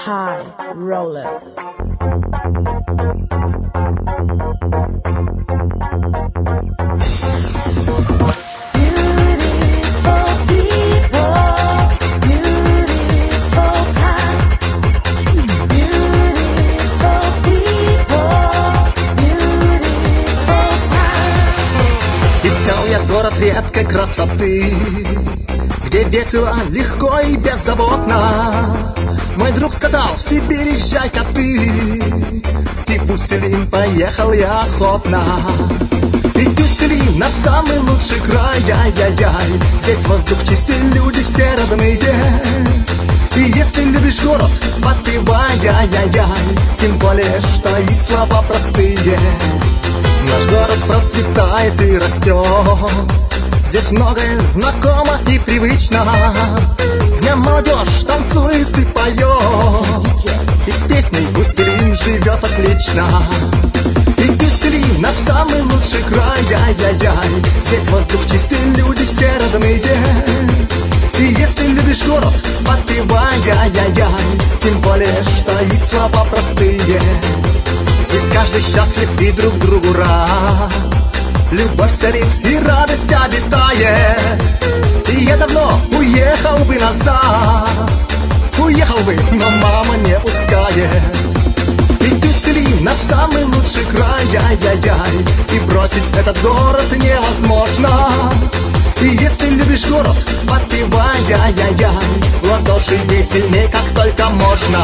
High Rollers. Город редкой красоты, где весело, легко и беззаботно. Мой друг сказал: в Сибирь езжай-ка ты. И в Усть-Илимск поехал я охотно. Ведь Усть-Илимск наш самый лучший край, яй-яй-яй. Здесь воздух чистый, люди все родные. И если любишь город, подпевай, яй-яй-яй. Тем более, что и слова простые. Наш город процветает и растет. Здесь многое знакомо и привычно. В нем молодежь танцует и поет. И с песней Усть-Илимск живет отлично. Ведь Усть-Илимск наш самый лучший край, яй-яй-яй. Здесь воздух чистый, люди все родные. И если любишь город, подпевай, яй-яй-яй. Тем более, что и слова простые. Здесь каждый счастлив и друг другу рад. Любовь царит и радость обитает. И я давно уехал бы назад. Уехал бы, но мама не пускает. Ведь Усть-Илимск наш самый лучший край, яй-яй-яй. И бросить этот город невозможно. И если любишь город, подпевай, яй-яй-яй. В ладоши бей сильней, как только можно.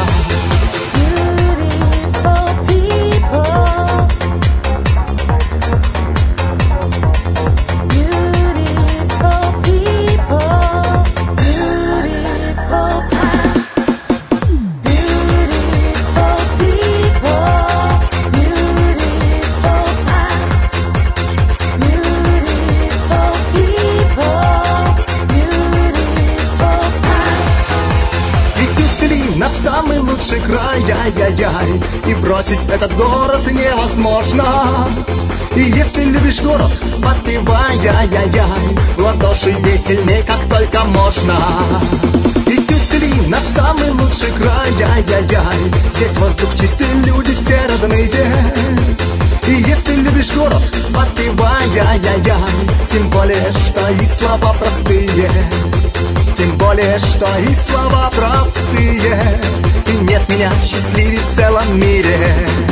Наш самый лучший край, яй-яй-яй. И бросить этот город невозможно. И если любишь город, подпевай, яй-яй-яй. В ладоши бей сильней, как только можно. Ведь Усть-Илимск наш самый лучший край, яй-яй-яй. Здесь воздух чистый, люди все родные. И если любишь город, подпевай, яй-яй-яй. Тем более, что и слова простые. Тем более, что и слова простые. И нет меня счастливее в целом мире.